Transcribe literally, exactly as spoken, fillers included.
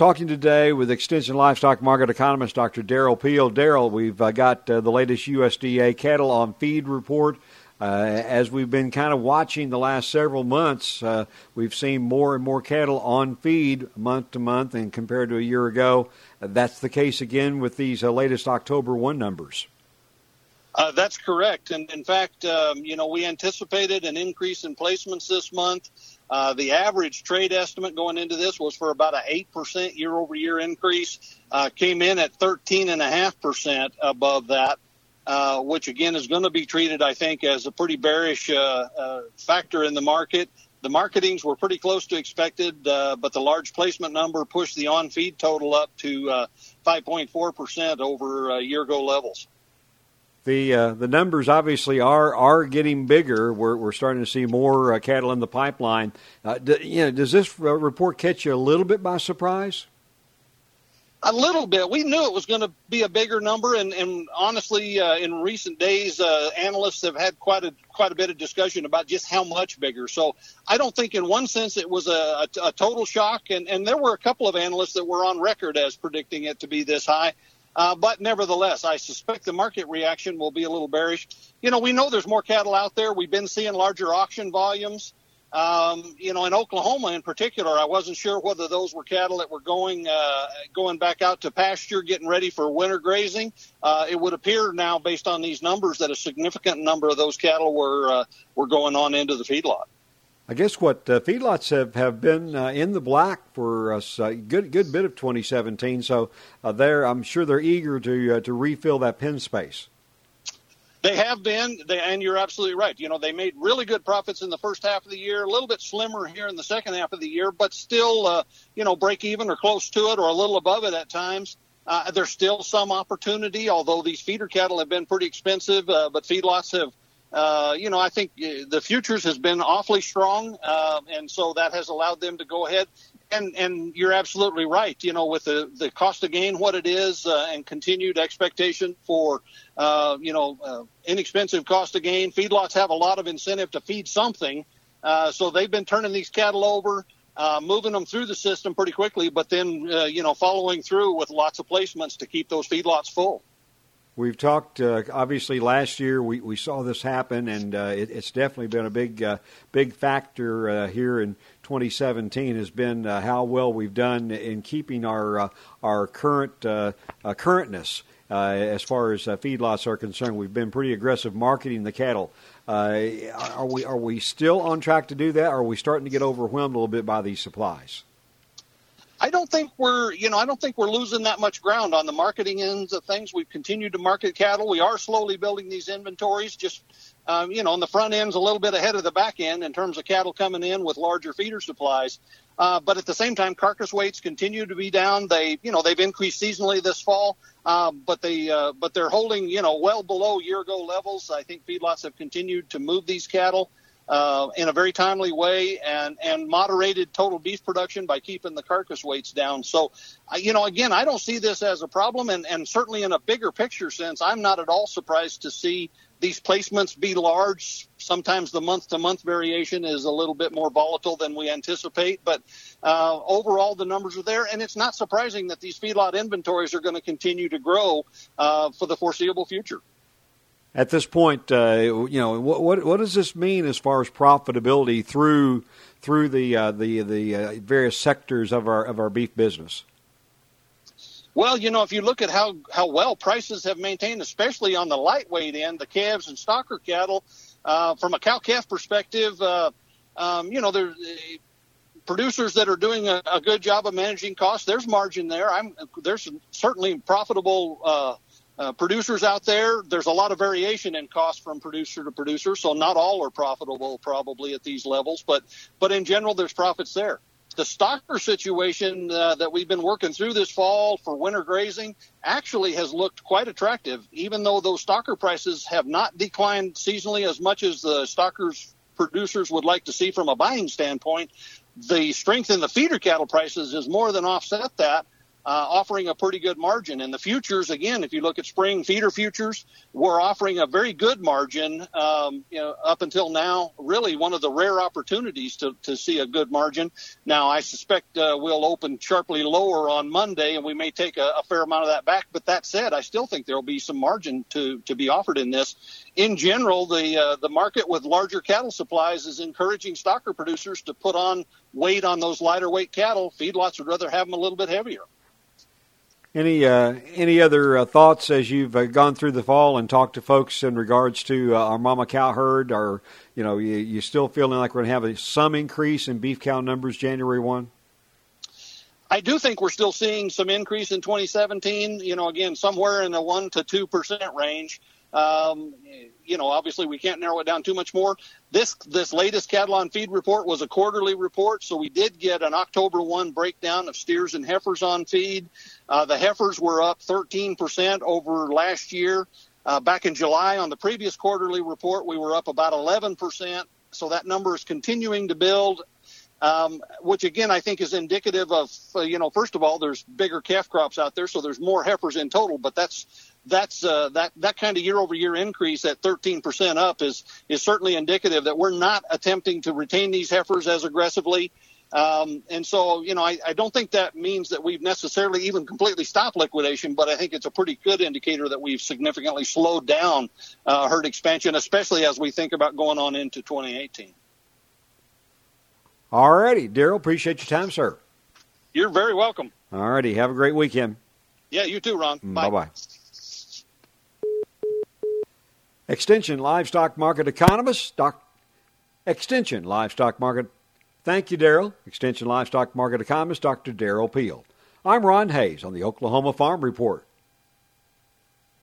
talking today with Extension Livestock Market Economist Doctor Darrell Peel. Darrell, we've uh, got uh, the latest U S D A cattle on feed report. Uh, as we've been kind of watching the last several months, uh, we've seen more and more cattle on feed month to month, and compared to a year ago, uh, that's the case again with these uh, latest October first numbers. Uh, that's correct. And in fact, um, you know, we anticipated an increase in placements this month. Uh, the average trade estimate going into this was for about an eight percent year-over-year increase, uh, came in at thirteen point five percent above that, uh, which, again, is going to be treated, I think, as a pretty bearish uh, uh, factor in the market. The marketings were pretty close to expected, uh, but the large placement number pushed the on-feed total up to uh, five point four percent over uh, year-ago levels. The uh, the numbers obviously are are getting bigger. We're we're starting to see more uh, cattle in the pipeline. Uh, do, you know, does this report catch you a little bit by surprise? A little bit. We knew it was going to be a bigger number, and, and honestly, uh, in recent days, uh, analysts have had quite a quite a bit of discussion about just how much bigger. So I don't think, in one sense, it was a, a, a total shock, and, and there were a couple of analysts that were on record as predicting it to be this high. Uh, but nevertheless, I suspect the market reaction will be a little bearish. You know, we know there's more cattle out there. We've been seeing larger auction volumes. Um, you know, in Oklahoma in particular, I wasn't sure whether those were cattle that were going uh, going back out to pasture, getting ready for winter grazing. Uh, it would appear now, based on these numbers, that a significant number of those cattle were uh, were going on into the feedlot. I guess what uh, feedlots have, have been uh, in the black for a uh, good good bit of twenty seventeen. So uh, they're I'm sure they're eager to uh, to refill that pen space. They have been, they, and you're absolutely right. You know, they made really good profits in the first half of the year, a little bit slimmer here in the second half of the year, but still, uh, you know, break even or close to it or a little above it at times. Uh, there's still some opportunity, although these feeder cattle have been pretty expensive, uh, but feedlots have. Uh, you know, I think the futures has been awfully strong, uh, and so that has allowed them to go ahead. And, and you're absolutely right. You know, with the, the cost of gain, what it is, uh, and continued expectation for, uh, you know, uh, inexpensive cost of gain, feedlots have a lot of incentive to feed something. Uh, so they've been turning these cattle over, uh, moving them through the system pretty quickly, but then, uh, you know, following through with lots of placements to keep those feedlots full. We've talked, uh, obviously, last year we, we saw this happen, and uh, it, it's definitely been a big uh, big factor uh, here in twenty seventeen has been uh, how well we've done in keeping our uh, our current uh, uh, currentness uh, as far as uh, feedlots are concerned. We've been pretty aggressive marketing the cattle. Uh, are we are we still on track to do that, or are we starting to get overwhelmed a little bit by these supplies? I don't think we're, you know, I don't think we're losing that much ground on the marketing ends of things. We've continued to market cattle. We are slowly building these inventories, just, um, you know, on the front end's a little bit ahead of the back end in terms of cattle coming in with larger feeder supplies. Uh, but at the same time, carcass weights continue to be down. They, you know, they've increased seasonally this fall, uh, but they, uh, but they're holding, you know, well below year-ago levels. I think feedlots have continued to move these cattle Uh, in a very timely way, and, and moderated total beef production by keeping the carcass weights down. So, uh, you know, again, I don't see this as a problem, and, and certainly in a bigger picture sense, I'm not at all surprised to see these placements be large. Sometimes the month-to-month variation is a little bit more volatile than we anticipate, but uh, overall the numbers are there, and it's not surprising that these feedlot inventories are going to continue to grow uh, for the foreseeable future. At this point, uh, you know, what, what what does this mean as far as profitability through through the uh, the the uh, various sectors of our of our beef business? Well, you know, if you look at how, how well prices have maintained, especially on the lightweight end, the calves and stocker cattle, uh, from a cow-calf perspective, uh, um, you know, there's uh, producers that are doing a, a good job of managing costs. There's margin there. I'm there's certainly profitable uh Uh, producers out there. There's a lot of variation in cost from producer to producer, so not all are profitable probably at these levels, but but in general, there's profits there. The stocker situation uh, that we've been working through this fall for winter grazing actually has looked quite attractive, even though those stocker prices have not declined seasonally as much as the stockers producers would like to see from a buying standpoint. The strength in the feeder cattle prices has more than offset that. uh, offering a pretty good margin. And the futures, again, if you look at spring feeder futures, we're offering a very good margin. Um, you know, up until now, really one of the rare opportunities to, to see a good margin. Now, I suspect uh, we'll open sharply lower on Monday, and we may take a, a fair amount of that back. But that said, I still think there will be some margin to, to be offered in this. In general, the uh, the market with larger cattle supplies is encouraging stocker producers to put on weight on those lighter weight cattle. Feedlots would rather have them a little bit heavier. Any uh, any other uh, thoughts as you've uh, gone through the fall and talked to folks in regards to uh, our mama cow herd? Or, you know, you, you still feeling like we're going to have a, some increase in beef cow numbers January first? I do think we're still seeing some increase in twenty seventeen, you know, again, somewhere in the one to two percent range. Um, you know, obviously we can't narrow it down too much more. This this latest cattle on feed report was a quarterly report, so we did get an October first breakdown of steers and heifers on feed. Uh, the heifers were up thirteen percent over last year. Uh, back in July on the previous quarterly report, we were up about eleven percent, so that number is continuing to build. Um, which again I think is indicative of, uh, you know, first of all, there's bigger calf crops out there, so there's more heifers in total. But that's that's uh, that that kind of year-over-year increase at thirteen percent up is is certainly indicative that we're not attempting to retain these heifers as aggressively. Um, and so, you know, I, I don't think that means that we've necessarily even completely stopped liquidation, but I think it's a pretty good indicator that we've significantly slowed down uh, herd expansion, especially as we think about going on into twenty eighteen. All righty, Darrell, appreciate your time, sir. You're very welcome. All righty, have a great weekend. Yeah, you too, Ron. Bye. Bye-bye. Extension Livestock Market Economist, Doc Extension Livestock Market. Thank you, Darrell. Extension Livestock Market Economist, Doctor Darrell Peel. I'm Ron Hayes on the Oklahoma Farm Report.